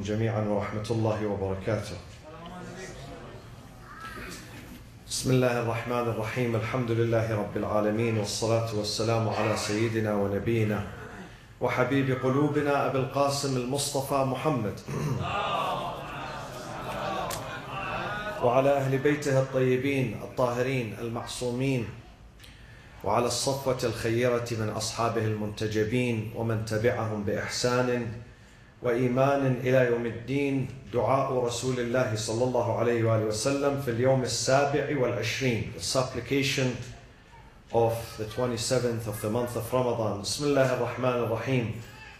جميعا ورحمة الله وبركاته. بسم الله الرحمن الرحيم. الحمد لله رب العالمين، والصلاة والسلام على سيدنا ونبينا وحبيب قلوبنا أبي القاسم المصطفى محمد وعلى أهل بيته الطيبين الطاهرين المعصومين، وعلى الصفوة الخيرة من أصحابه المنتجبين ومن تبعهم بإحسان وإيمان إلى يوم الدين. دعاء رسول الله صلى الله عليه وآله وسلم في اليوم 27 the supplication of the 27th of the month of Ramadan. بسم الله الرحمن الرحيم.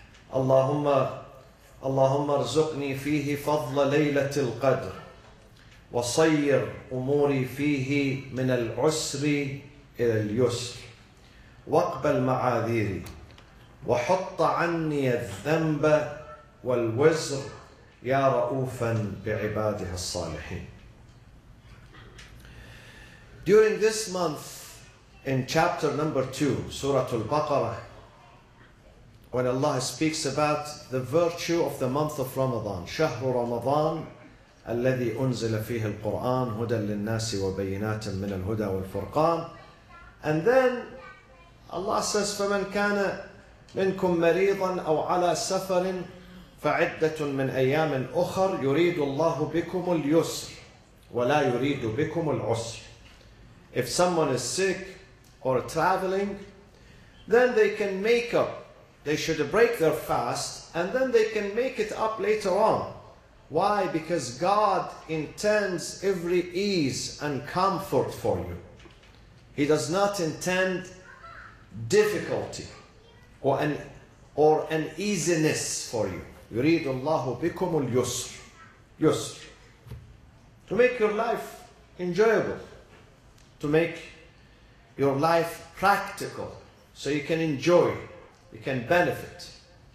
اللهم ارزقني فيه فضل ليلة القدر، وصير أموري فيه من العسر إلى اليسر، واقبل معاذيري، وحط عني الذنب والوزر يا رؤوفا بعباده الصالحين. During this month, in chapter number 2, Surah Al-Baqarah, when Allah speaks about the virtue of the month of Ramadan, شهر رمضان الذي أنزل فيه القرآن هدى للناس وبينات من الهدى والفرقان. And then Allah says, فَمَنْ كَانَ مِنْكُمْ مَرِيضًا أَوْ عَلَى سَفَرٍ فَعِدَّةٌ مِنْ أَيَّامٍ أُخَرٍ يُرِيدُ اللَّهُ بِكُمُ الْيُسْرَ وَلَا يُرِيدُ بِكُمُ الْعُسْرَ. If someone is sick or traveling, then they can make up. They should break their fast and then they can make it up later on. Why? Because God intends every ease and comfort for you. He does not intend difficulty or an easiness for you. يريد الله بكم اليسر. Yusr. To make your life enjoyable. To make your life practical. So you can enjoy. You can benefit.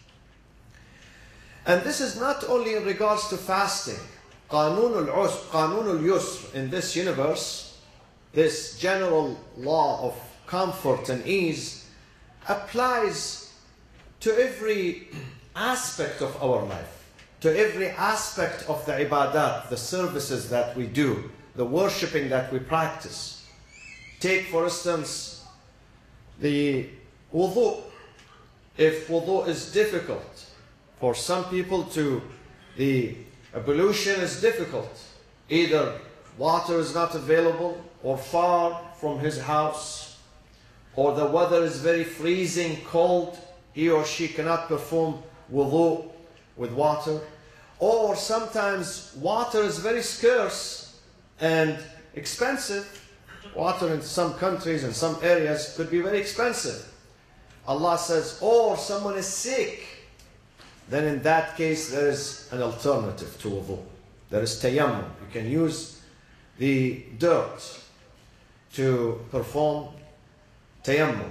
And this is not only in regards to fasting. قانون اليسر in this universe, this general law of comfort and ease, applies to every aspect of our life, to every aspect of the ibadat, the services that we do, the worshipping that we practice. Take, for instance, the wudu. If wudu is difficult, for some people the ablution is difficult. Either water is not available or far from his house, or the weather is very freezing cold, he or she cannot perform wudu with water, or sometimes water is very scarce and expensive. Water in some countries and some areas could be very expensive. Allah says, or someone is sick, then in that case there is an alternative to wudu. There is tayammum. You can use the dirt to perform tayammum.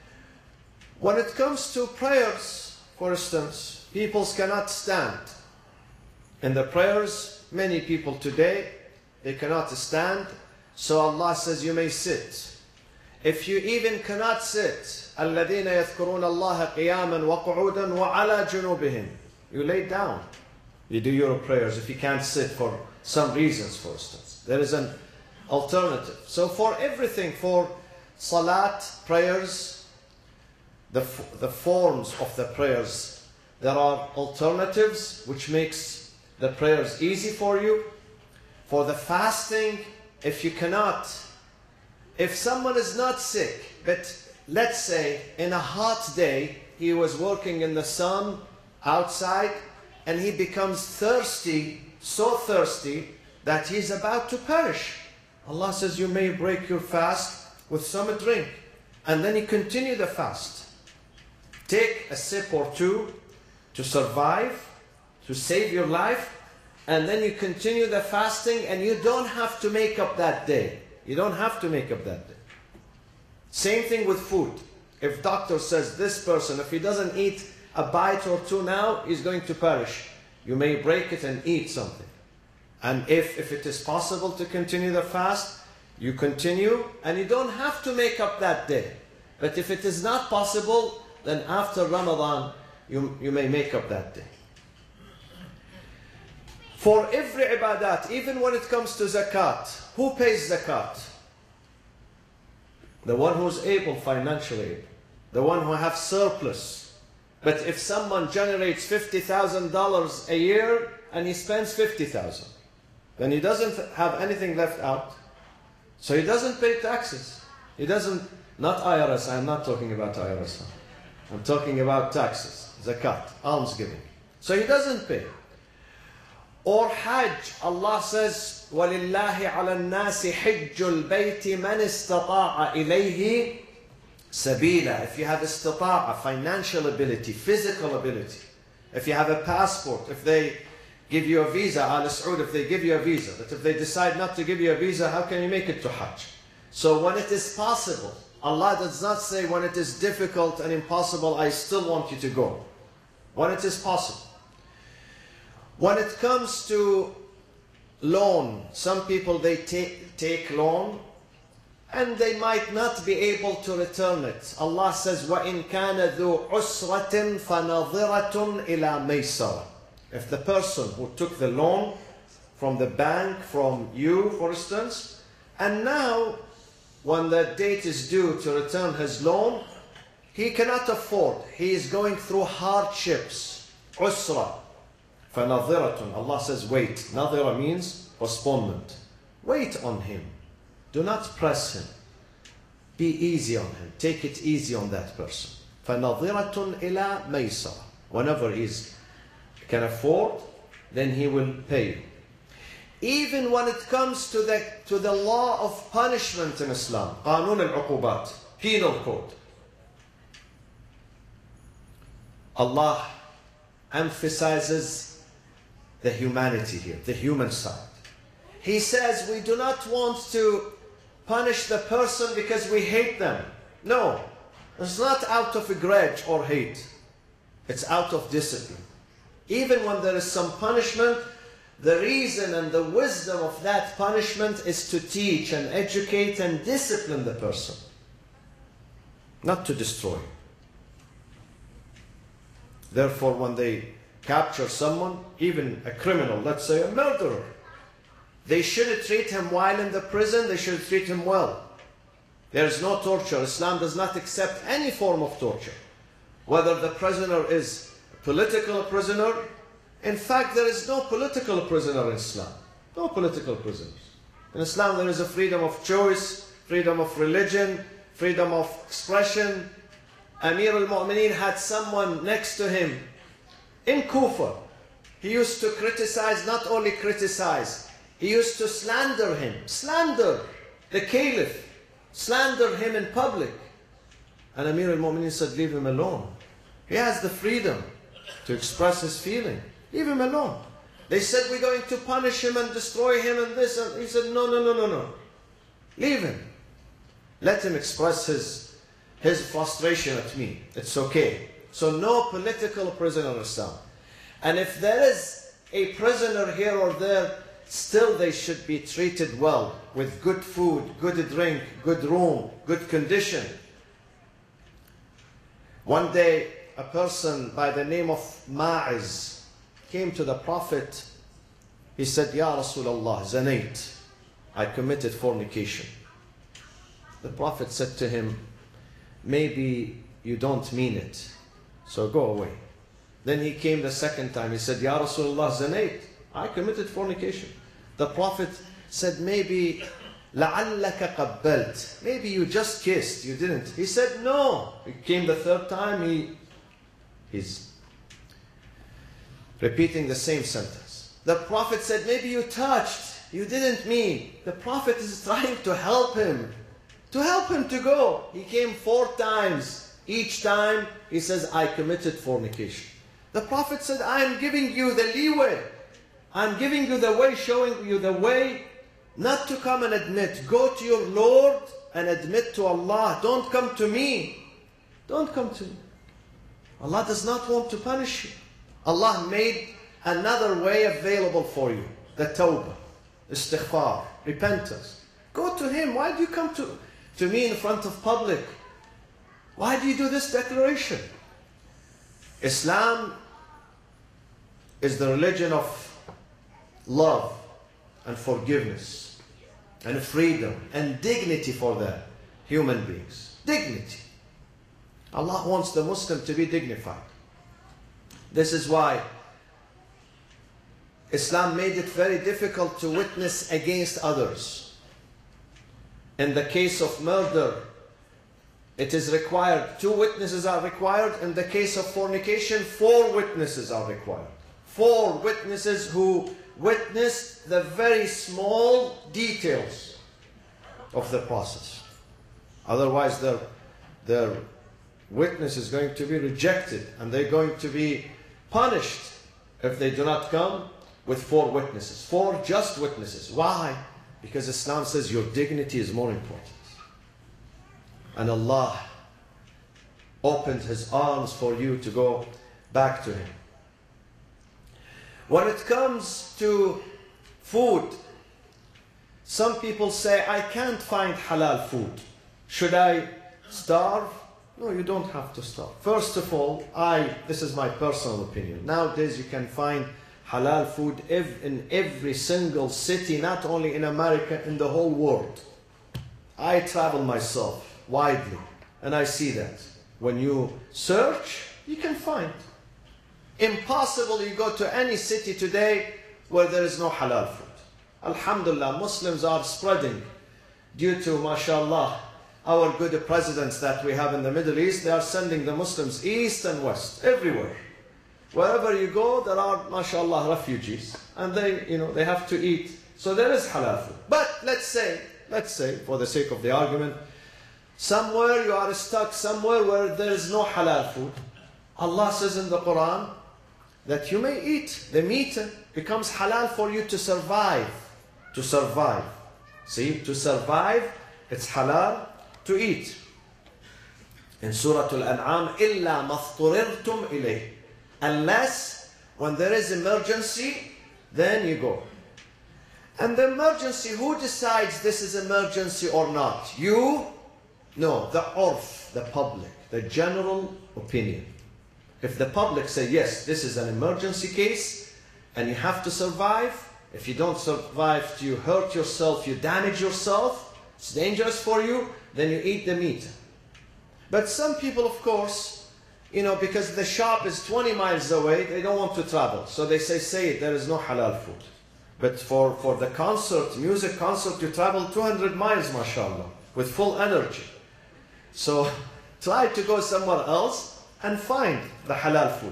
When it comes to prayers, for instance, people cannot stand. In the prayers, many people today, they cannot stand. So Allah says you may sit. If you even cannot sit, الَّذِينَ يَذْكُرُونَ اللَّهَ قِيَامًا وَقُعُودًا وَعَلَى جُنُوبِهِمْ. You lay down. You do your prayers if you can't sit for some reasons, for instance. There is an alternative. So for everything, for salat, prayers, the forms of the prayers, there are alternatives which makes the prayers easy for you. For the fasting, if you cannot, if someone is not sick, but let's say in a hot day, he was working in the sun outside and he becomes thirsty, so thirsty that he's about to perish. Allah says you may break your fast with some drink and then you continue the fast. Take a sip or two to survive, to save your life, and then you continue the fasting and you don't have to make up that day. You don't have to make up that day. Same thing with food. If doctor says this person, if he doesn't eat a bite or two now, he's going to perish, you may break it and eat something. And if it is possible to continue the fast, you continue and you don't have to make up that day. But if it is not possible, then after Ramadan, you may make up that day. For every ibadat, even when it comes to zakat, who pays zakat? The one who's able financially, the one who has surplus. But if someone generates $50,000 a year and he spends $50,000, then he doesn't have anything left out. So he doesn't pay taxes. He doesn't, not IRS, I'm not talking about IRS. I'm talking about taxes, zakat, almsgiving. So he doesn't pay. Or Hajj, Allah says, وَلِلَّهِ عَلَى النَّاسِ حِجُّ الْبَيْتِ مَنِ اسْتَطَاعَ إِلَيْهِ سَبِيلًا. If you have istita'a, financial ability, physical ability, if you have a passport, if they give you a visa, Al Saud, if they give you a visa, but if they decide not to give you a visa, how can you make it to Hajj? So when it is possible, Allah does not say when it is difficult and impossible, I still want you to go. When it is possible. When it comes to loan, some people they take loan and they might not be able to return it. Allah says, وَإِنْ كَانَ ذُو عُسْرَةٍ فَنَظِرَةٌ إِلَى مَيْسَرَةٍ. If the person who took the loan from the bank, from you, for instance, and now when the date is due to return his loan, he cannot afford. He is going through hardships. Usra. فَنَظِرَةٌ. Allah says, wait. Nadhira means postponement. Wait on him. Do not press him. Be easy on him. Take it easy on that person. فَنَظِرَةٌ إِلَى مَيْسَرَةٍ. Whenever he can afford, then he will pay. Even when it comes to the law of punishment in Islam, قانون العقوبات, penal code, Allah emphasizes the humanity here, the human side. He says we do not want to punish the person because we hate them. No, it's not out of a grudge or hate. It's out of discipline. Even when there is some punishment, the reason and the wisdom of that punishment is to teach and educate and discipline the person, not to destroy. Therefore, when they capture someone, even a criminal, let's say a murderer, they shouldn't treat him while in the prison, they should treat him well. There is no torture. Islam does not accept any form of torture. Whether the prisoner is a political prisoner, in fact, there is no political prisoner in Islam. No political prisoners. In Islam, there is a freedom of choice, freedom of religion, freedom of expression. Amir al-Mu'mineen had someone next to him in Kufa. He used to criticize, not only criticize, he used to slander him. Slander the caliph. Slander him in public. And Amir al-Mu'mineen said, leave him alone. He has the freedom to express his feeling. Leave him alone. They said, we're going to punish him and destroy him and this. And he said, no. Leave him. Let him express his frustration at me. It's okay. So no political prisoner in Islam. And if there is a prisoner here or there, still they should be treated well, with good food, good drink, good room, good condition. One day, a person by the name of Ma'iz came to the Prophet. He said, Ya Rasulullah, zanayt, I committed fornication. The Prophet said to him, maybe you don't mean it, so go away. Then he came the second time. He said, Ya Rasulullah, zanayt, I committed fornication. The Prophet said, maybe لَعَلَّكَ قَبَّلْتَ, maybe you just kissed, you didn't. He said, no. He came the third time, he's repeating the same sentence. The Prophet said, maybe you touched, you didn't mean. The Prophet is trying to help him to go. He came 4 times. Each time he says, I committed fornication. The Prophet said, I am giving you the leeway. I'm giving you the way, showing you the way not to come and admit. Go to your Lord and admit to Allah. Don't come to me. Don't come to me. Allah does not want to punish you. Allah made another way available for you. The tawbah, istighfar, repentance. Go to Him. Why do you come to me in front of public? Why do you do this declaration? Islam is the religion of love and forgiveness and freedom and dignity for the human beings. Dignity. Allah wants the Muslim to be dignified. This is why Islam made it very difficult to witness against others. In the case of murder, it is required, 2 witnesses are required. In the case of fornication, 4 witnesses are required. 4 witnesses who witnessed the very small details of the process. Otherwise, their witness is going to be rejected and they're going to be punished if they do not come with 4 witnesses. 4 just witnesses. Why? Because Islam says your dignity is more important. And Allah opened His arms for you to go back to Him. When it comes to food, some people say, I can't find halal food. Should I starve? No, you don't have to starve. First of all, this is my personal opinion. Nowadays you can find halal food in every single city, not only in America, in the whole world. I travel myself widely and I see that. When you search, you can find. Impossible you go to any city today where there is no halal food. Alhamdulillah, Muslims are spreading due to, mashallah, our good presidents that we have in the Middle East. They are sending the Muslims east and west, everywhere. Wherever you go, there are, mashallah, refugees. And they have to eat. So there is halal food. But let's say, for the sake of the argument, somewhere you are stuck somewhere where there is no halal food. Allah says in the Quran that you may eat. The meat becomes halal for you to survive. To survive. See, to survive, it's halal to eat. In Surah Al-An'am, إِلَّا مَضْطُرِرْتُمْ إِلَيْهِ. Unless when there is emergency, then you go. And the emergency, who decides this is emergency or not? You? No, the urf, the public, the general opinion. If the public say, yes, this is an emergency case and you have to survive, if you don't survive, you hurt yourself, you damage yourself, it's dangerous for you, then you eat the meat. But some people, of course, because the shop is 20 miles away, they don't want to travel. So they say there is no halal food. But for the concert, music concert, you travel 200 miles, mashallah, with full energy. So try to go somewhere else and find the halal food.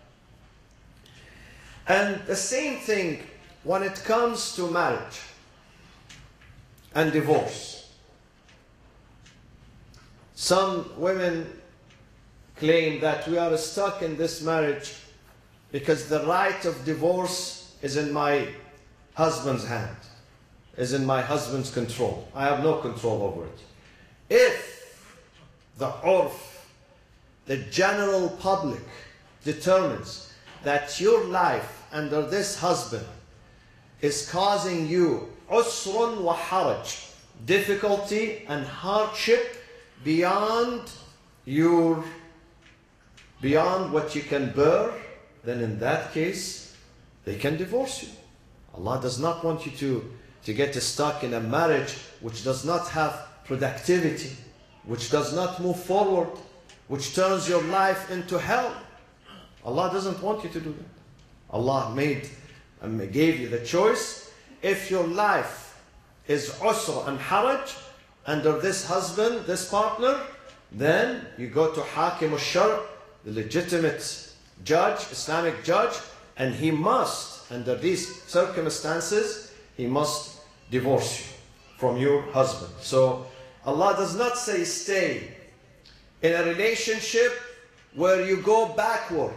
And the same thing when it comes to marriage and divorce. Some women claim that we are stuck in this marriage because the right of divorce is in my husband's hand, is in my husband's control. I have no control over it. If the urf, the general public, determines that your life under this husband is causing you usrun wa haraj, difficulty and hardship beyond what you can bear, then in that case, they can divorce you. Allah does not want you to get stuck in a marriage which does not have productivity, which does not move forward, which turns your life into hell. Allah doesn't want you to do that. Allah gave you the choice. If your life is usr and haraj under this husband, this partner, then you go to Hakim al-Shar', the legitimate judge, Islamic judge, and he must, under these circumstances, he must divorce you from your husband. So Allah does not say stay in a relationship where you go backward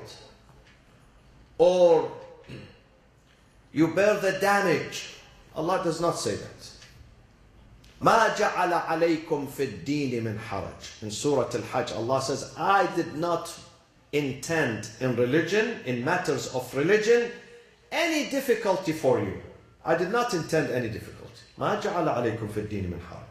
or you bear the damage. Allah does not say that. مَا جَعَلَ عَلَيْكُمْ فِي الدِّينِ مِنْ حَرَجٍ. In Surah Al-Hajj, Allah says, I did not intend in religion, in matters of religion, any difficulty for you. I did not intend any difficulty. مَا جَعَلَ عَلَيْكُمْ فِي الدِّينِ مِنْ حَرَجٍ.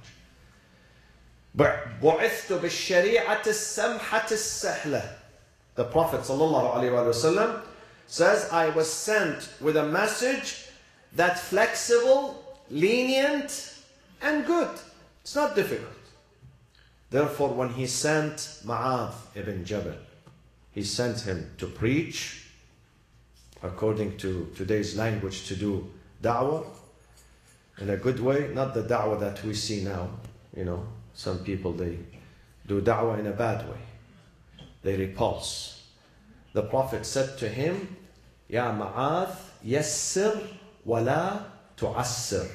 بُعِثْتُ بِالشَّرِيعَةِ السَّمْحَةِ السَّهْلَةِ. The Prophet ﷺ says, I was sent with a message that flexible, lenient, and good. It's not difficult. Therefore, when he sent Mu'adh ibn Jabal, he sent him to preach, according to today's language, to do da'wah in a good way, not the da'wah that we see now. You know, some people, they do da'wah in a bad way. They repulse. The Prophet said to him, Ya Mu'adh, yassir wa la tu'assir.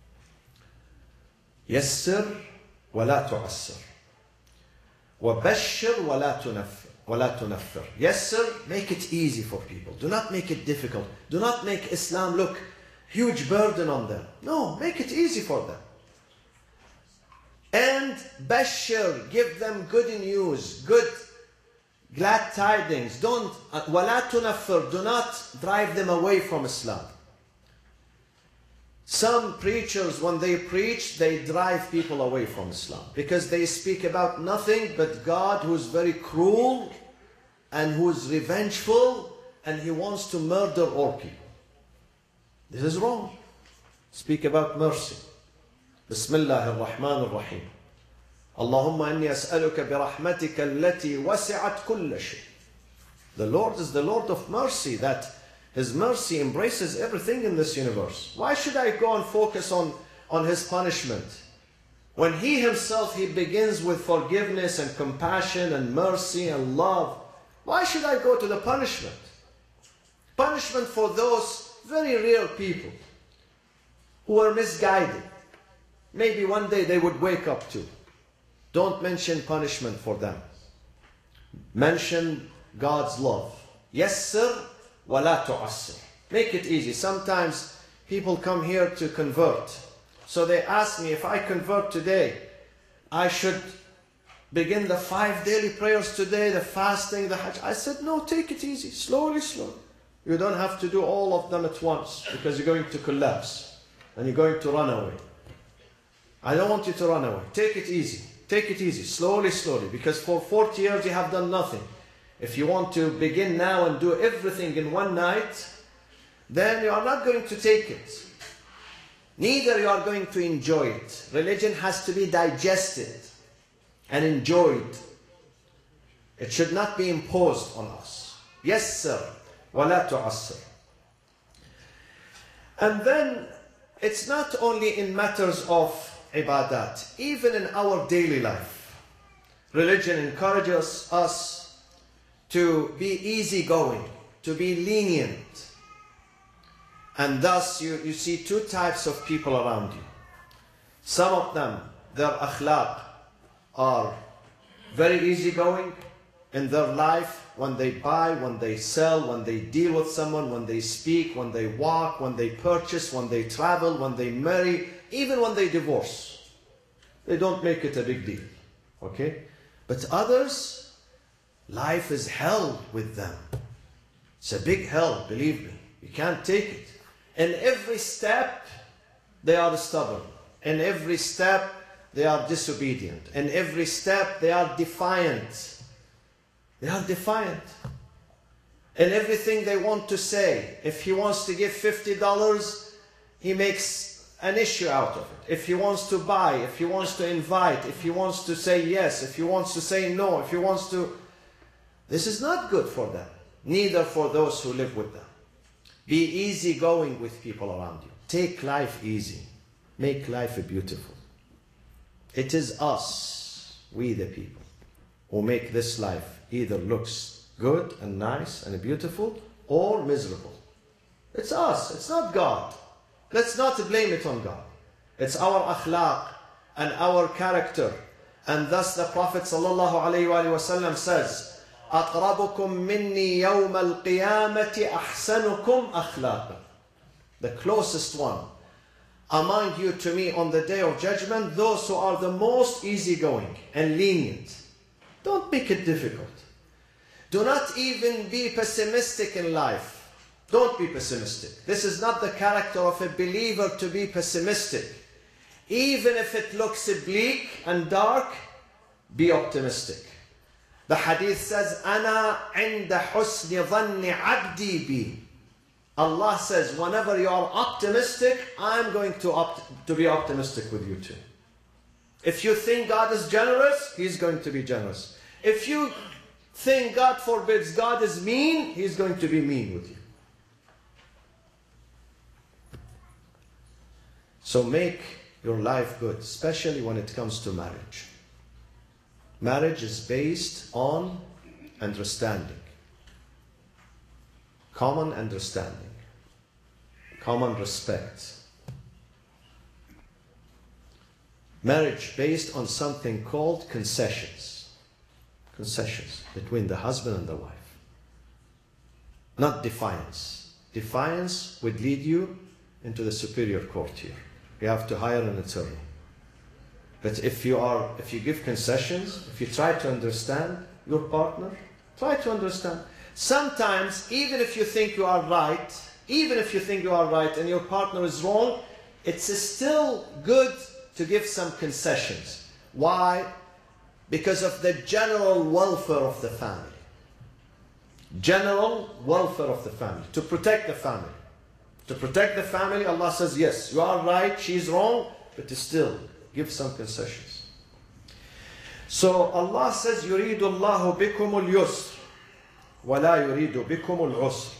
Yassir wa la tu'assir. وَبَشِّرْ وَلَا تُنَفِّرْ. Yes, sir, make it easy for people. Do not make it difficult. Do not make Islam look huge burden on them. No, make it easy for them. And bashir, give them good news, good, glad tidings. Don't, وَلَا تُنَفِّرْ, do not drive them away from Islam. Some preachers, when they preach, they drive people away from Islam because they speak about nothing but God, who is very cruel and who is revengeful, and he wants to murder all people. This is wrong. Speak about mercy. Bismillah ar-Rahman ar-Rahim. Allahumma inni as'aluka bi rahmatika allati wasi'at kulla shay. The Lord is the Lord of mercy, that His mercy embraces everything in this universe. Why should I go and focus on His punishment? When He Himself, He begins with forgiveness and compassion and mercy and love. Why should I go to the punishment? Punishment for those very real people who are misguided. Maybe one day they would wake up to. Don't mention punishment for them. Mention God's love. Yes, sir. وَلَا تُعَسِّرْ. Make it easy. Sometimes people come here to convert. So they ask me, if I convert today, I should begin the 5 daily prayers today, the fasting, the hajj. I said, no, take it easy. Slowly, slowly. You don't have to do all of them at once because you're going to collapse and you're going to run away. I don't want you to run away. Take it easy. Take it easy. Slowly, slowly. Because for 40 years you have done nothing. If you want to begin now and do everything in one night, then you are not going to take it. Neither you are going to enjoy it. Religion has to be digested and enjoyed. It should not be imposed on us. Yes, sir. وَلَا تُعَسِّرْ. And then, it's not only in matters of ibadat, even in our daily life. Religion encourages us to be easygoing, to be lenient. And thus you see two types of people around you. Some of them, their akhlaq are very easygoing in their life, when they buy, when they sell, when they deal with someone, when they speak, when they walk, when they purchase, when they travel, when they marry, even when they divorce. They don't make it a big deal. Okay? But others, life is hell with them. It's a big hell, believe me. You can't take it. In every step, they are stubborn. In every step, they are disobedient. In every step, they are defiant. They are defiant. In everything they want to say. If he wants to give $50, he makes an issue out of it. If he wants to buy, if he wants to invite, if he wants to say yes, if he wants to say no, if he wants to... This is not good for them, neither for those who live with them. Be easygoing with people around you. Take life easy. Make life beautiful. It is us, we the people, who make this life either looks good and nice and beautiful or miserable. It's us, it's not God. Let's not blame it on God. It's our akhlaq and our character. And thus the Prophet ﷺ says, أقربكم مني يوم القيامة أحسنكم أخلاقا. The closest one among you to me on the day of judgment, those who are the most easygoing and lenient. Don't make it difficult. Do not even be pessimistic in life. Don't be pessimistic. This is not the character of a believer to be pessimistic. Even if it looks bleak and dark, be optimistic. The hadith says, أنا عند حسن ظن عبدي بي. Allah says, whenever you are optimistic, I'm going to be optimistic with you too. If you think God is generous, He's going to be generous. If you think, God forbids, God is mean, He's going to be mean with you. So make your life good, especially when it comes to marriage. Marriage is based on understanding. Common understanding. Common respect. Marriage based on something called concessions. Concessions between the husband and the wife. Not defiance. Defiance would lead you into the superior court here. You have to hire an attorney. But if you give concessions, if you try to understand your partner, try to understand. Sometimes, even if you think you are right, and your partner is wrong, it's still good to give some concessions. Why? Because of the general welfare of the family. General welfare of the family. To protect the family. To protect the family, Allah says, yes, you are right, she's wrong, but still, give some concessions. So Allah says, يُرِيدُ اللَّهُ بِكُمُ الْيُسْرِ وَلَا يُرِيدُ بِكُمُ الْعُسْرِ.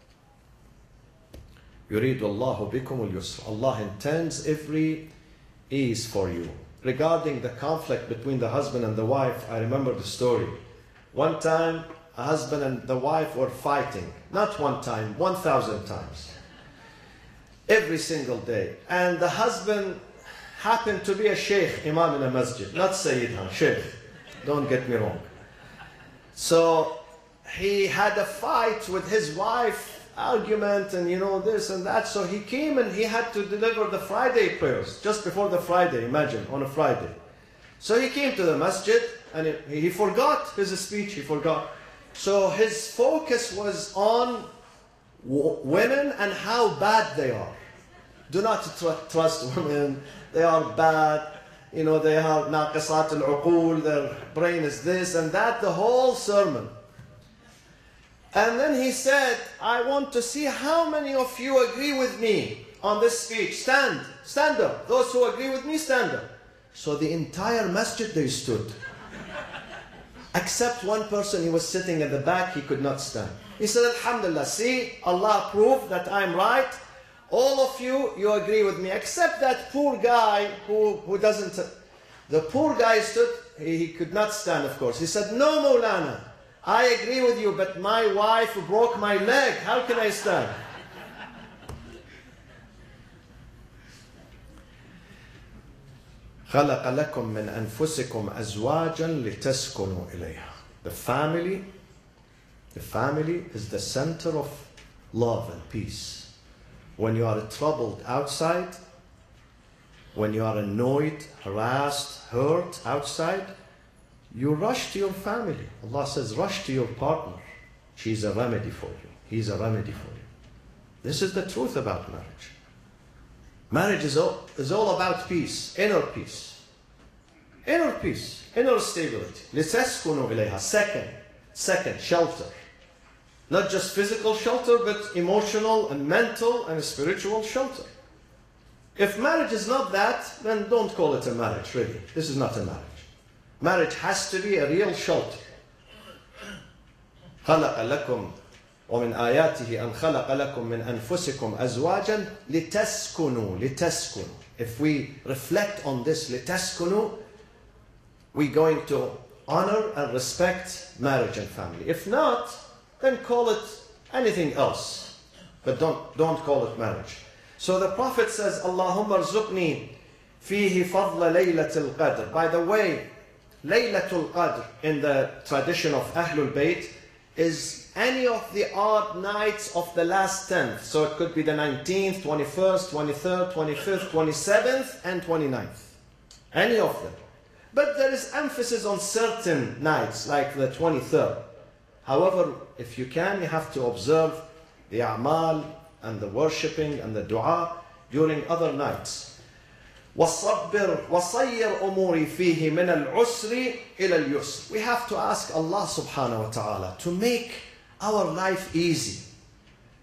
يُرِيدُ اللَّهُ بِكُمُ الْيُسْرِ. Allah intends every ease for you. Regarding the conflict between the husband and the wife, I remember the story. One time, a husband and the wife were fighting. Not one time, 1,000 times. Every single day. And the husband happened to be a sheikh, imam in a masjid. Not Sayyidha, sheikh. Don't get me wrong. So he had a fight with his wife, argument and this and that. So he came and he had to deliver the Friday prayers. Just before the Friday, imagine, on a Friday. So he came to the masjid and he forgot his speech, he forgot. So his focus was on women and how bad they are. Do not trust women. They are bad. They have naqisat al-uqul. Their brain is this and that. The whole sermon. And then he said, I want to see how many of you agree with me on this speech. Stand. Stand up. Those who agree with me, stand up. So the entire masjid, they stood. Except one person, he was sitting at the back, he could not stand. He said, Alhamdulillah, see, Allah proved that I'm right. All of you, you agree with me, except that poor guy who doesn't. The poor guy stood, he could not stand, of course. He said, no, Mawlana, I agree with you, but my wife broke my leg. How can I stand? خَلَقَ لَكُم مِّنْ أَنفُسِكُمْ أَزْوَاجًا لِتَسْكُنُوا إِلَيْهَا. The family is the center of love and peace. When you are troubled outside, when you are annoyed, harassed, hurt outside, you rush to your family. Allah says, rush to your partner. She's a remedy for you. He's a remedy for you. This is the truth about marriage. Marriage is all about peace, inner peace. Inner peace, inner stability. لِتَسْكُنُوا إِلَيْهَا. Second, shelter. Not just physical shelter, but emotional and mental and spiritual shelter. If marriage is not that, then don't call it a marriage, really. This is not a marriage. Marriage has to be a real shelter. خَلَقَ لَكُمْ وَمِنْ آيَاتِهِ أَنْ خَلَقَ لَكُمْ مِنْ أَنفُسِكُمْ أَزْوَاجًا لِتَسْكُنُوا. If we reflect on this, لِتَسْكُنُوا, we're going to honor and respect marriage and family. If not, then call it anything else. But don't call it marriage. So the Prophet says, Allahumma rzuqni fihi fadla laylatul qadr. By the way, Laylatul Qadr in the tradition of Ahlul Bayt is any of the odd nights of the last 10th. So it could be the 19th, 21st, 23rd, 25th, 27th and 29th. Any of them. But there is emphasis on certain nights like the 23rd. However, if you can, you have to observe the a'mal and the worshipping and the dua during other nights. وَصَيِّرْ أُمُورِ فِيهِ مِنَ الْعُسْرِ إِلَى الْيُسْرِ. We have to ask Allah subhanahu wa ta'ala to make our life easy.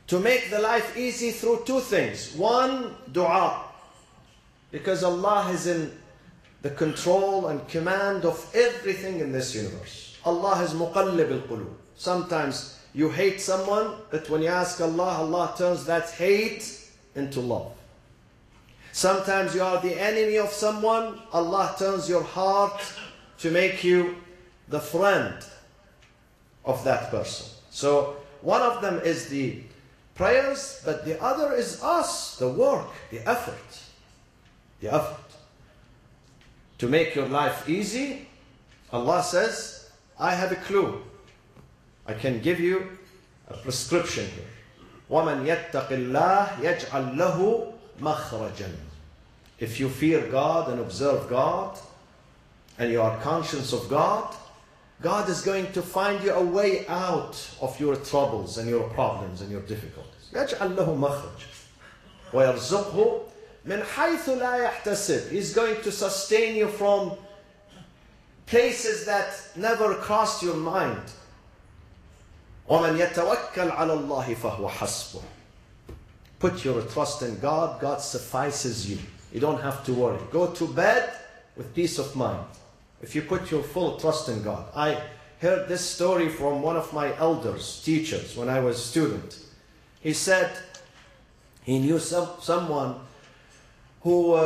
to make the life easy through two things. One, dua. Because Allah is in the control and command of everything in this universe. Allah is muqallib al-qulub. Sometimes you hate someone, but when you ask Allah, Allah turns that hate into love. Sometimes you are the enemy of someone, Allah turns your heart to make you the friend of that person. So one of them is the prayers, but the other is us, the work, the effort. The effort. To make your life easy, Allah says, I have a clue. I can give you a prescription here. وَمَنْ يَتَّقِ اللَّهِ يَجْعَلْ لَهُ مَخْرَجًا. If you fear God and observe God, and you are conscious of God, God is going to find you a way out of your troubles and your problems and your difficulties. يَجْعَلْ لَهُ مَخْرَجًا وَيَرْزُقْهُ مِنْ حَيْثُ لَا يَحْتَسِبْ. He's going to sustain you from places that never crossed your mind. وَمَنْ يَتَوَكَّلْ عَلَى اللَّهِ فَهُوَ حَسْبُهُ. Put your trust in God, God suffices you. You don't have to worry. Go to bed with peace of mind. If you put your full trust in God. I heard this story from one of my elders, teachers, when I was a student. He said he knew someone who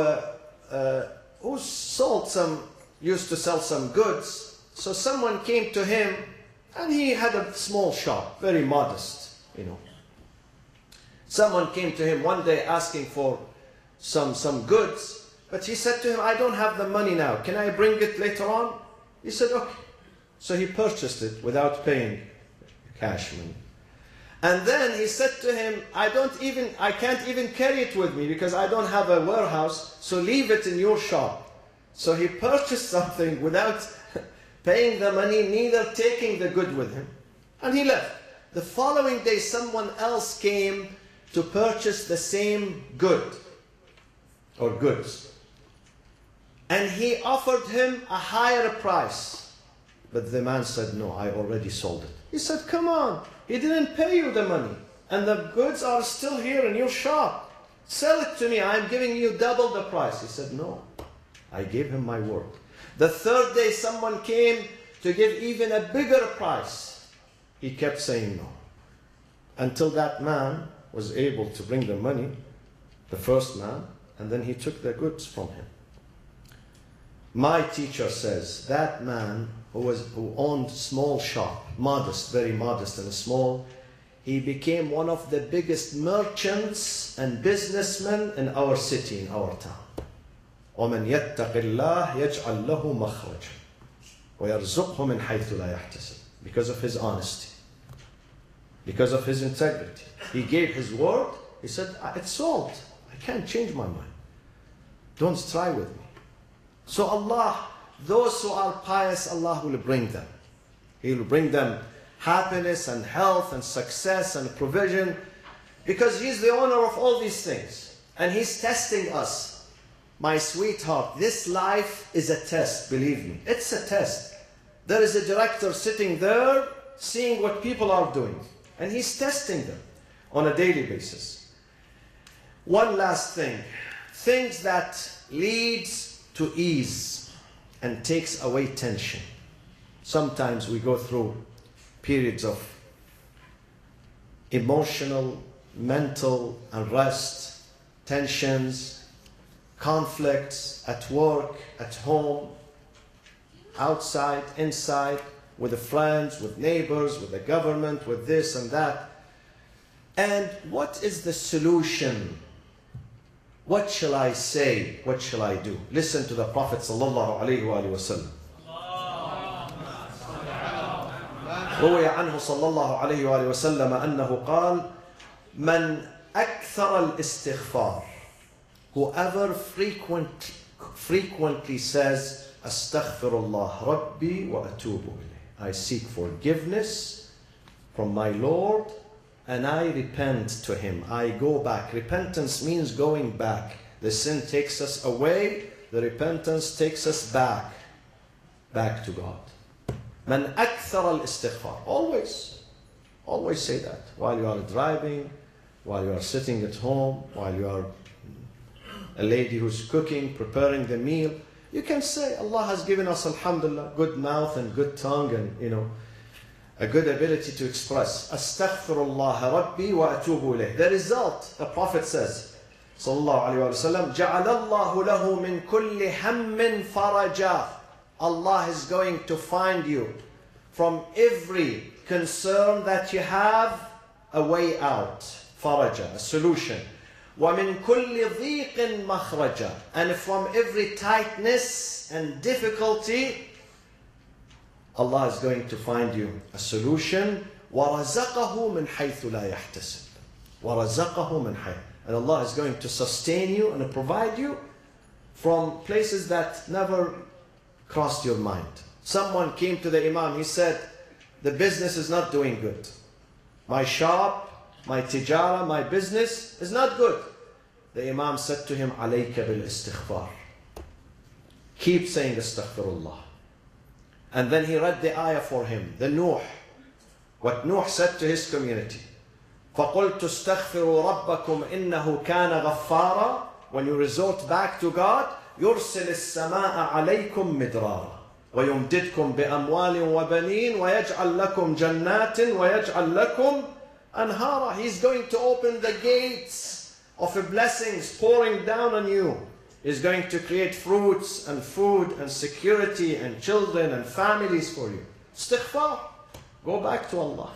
used to sell some goods. So someone came to him, and he had a small shop, very modest, you know. Someone came to him one day asking for some goods, but he said to him, I don't have the money now. Can I bring it later on? He said, okay. So he purchased it without paying cash money. And then he said to him, I can't even carry it with me because I don't have a warehouse, so leave it in your shop. So he purchased something without paying the money, neither taking the good with him. And he left. The following day, someone else came to purchase the same good or goods. And he offered him a higher price. But the man said, no, I already sold it. He said, come on. He didn't pay you the money. And the goods are still here in your shop. Sell it to me. I'm giving you double the price. He said, no. I gave him my word. The third day, someone came to give even a bigger price. He kept saying no. Until that man was able to bring the money, the first man, and then he took the goods from him. My teacher says that man who owned a small shop, modest, very modest and small, he became one of the biggest merchants and businessmen in our city, in our town. وَمَنْ يَتَّقِ اللَّهِ يَجْعَلْ لَهُ مَخْرَجًا وَيَرْزُقْهُ مِنْ حَيْثُ لَا يَحْتَسِبْ. Because of his honesty, because of his integrity. He gave his word. He said, it's sold. I can't change my mind. Don't try with me. So Allah, those who are pious, Allah will bring them. He will bring them happiness and health and success and provision, because He's the owner of all these things. And He's testing us. My sweetheart, this life is a test, believe me. It's a test. There is a director sitting there seeing what people are doing, and he's testing them on a daily basis. One last thing. Things that leads to ease and takes away tension. Sometimes we go through periods of emotional, mental unrest, tensions, conflicts at work, at home, outside, inside, with the friends, with neighbors, with the government, with this and that. And what is the solution? What shall I say? What shall I do? Listen to the Prophet sallallahu alaihi wasallam. روي عنه صلى الله عليه وآله وسلم أنه قال من أكثر الاستغفار, whoever frequently says أستغفر الله ربي وأتوب إليه, I seek forgiveness from my Lord and I repent to Him, I go back. Repentance means going back. The sin takes us away, the repentance takes us back to God. من أكثر الاستغفار, always say that while you are driving, while you are sitting at home, while you are a lady who's cooking, preparing the meal, you can say, Allah has given us, alhamdulillah, good mouth and good tongue and, a good ability to express. Astaghfirullah Rabbi wa atubu ilayh. The result, the Prophet says, sallallahu alayhi wa sallam, ja'alallahu lahu min kulli hammin faraja. Allah is going to find you from every concern that you have a way out. Faraja, a solution. وَمِن كُلِّ ضِيقٍ مَخْرَجًا. And from every tightness and difficulty, Allah is going to find you a solution. وَرَزَقَهُ مِنْ حَيْثُ لَا يَحْتَسِبُ. وَرَزَقَهُ مِنْ حَيْثُ. And Allah is going to sustain you and provide you from places that never crossed your mind. Someone came to the Imam, he said, the business is not doing good. My shop, my tijara, my business is not good. The Imam said to him, عَلَيْكَ بِالْإِسْتِغْفَارِ. Keep saying astaghfirullah. And then he read the ayah for him, the Nuh. What Nuh said to his community. فَقُلْتُ اسْتَغْفِرُوا رَبَّكُمْ إِنَّهُ كَانَ غَفَّارًا. When you resort back to God, يُرْسِلِ السَّمَاءَ عَلَيْكُمْ مِدْرَارًا وَيُمْدِدْكُمْ بِأَمْوَالٍ وَبَنِينَ وَيَجْعَلْ لَكُمْ جَنَّاتٍ وَيَجْعَلْ لَكُمْ أَنْهَارًا. He's going to open the gates of blessings pouring down on you. He's going to create fruits and food and security and children and families for you. Istighfar. Go back to Allah.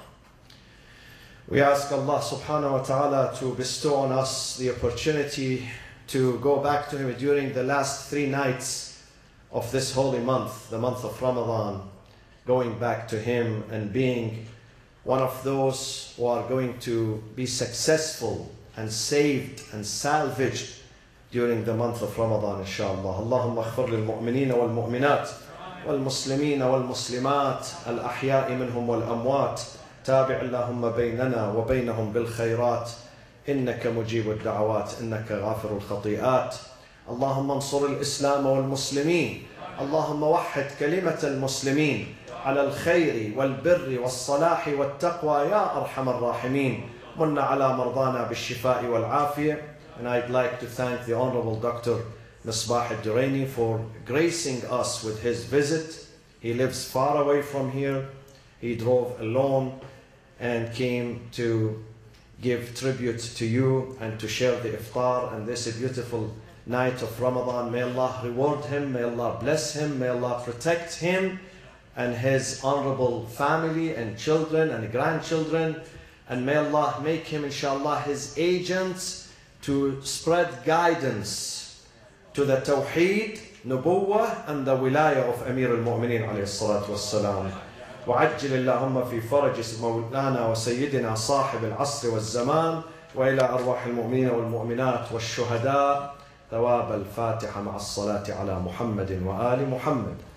We ask Allah subhanahu wa ta'ala to bestow on us the opportunity to go back to Him during the last 3 nights of this holy month, the month of Ramadan, going back to Him and being one of those who are going to be successful and saved and salvaged during the month of Ramadan, inshallah. Allahumma aghfir lil mu'minina wal mu'minat wal muslimina wal muslimat al ahya'i minhum wal amwat. تابع اللهم بيننا وبينهم بالخيرات إنك مجيب الدعوات إنك غافر الخطيئات. اللهم انصر الإسلام والمسلمين. اللهم وحد كلمة المسلمين على الخير والبر والصلاح والتقوى يا أرحم الراحمين. من على مرضانا بالشفاء والعافية. And I'd like to thank the Honorable Dr. Misbah al-Duraini for gracing us with his visit. He lives far away from here. He drove alone and came to give tribute to you and to share the iftar and this beautiful night of Ramadan. May Allah reward him, may Allah bless him, may Allah protect him and his honorable family and children and grandchildren, and may Allah make him, inshallah, his agents to spread guidance to the Tawheed, Nubuwwah and the Wilayah of Amir al-Mu'mineen alayhi salatu wassalam. وعجل اللهم في فرج مولانا وسيدنا صاحب العصر والزمان وإلى أرواح المؤمنين والمؤمنات والشهداء ثواب الفاتحة مع الصلاة على محمد وآل محمد.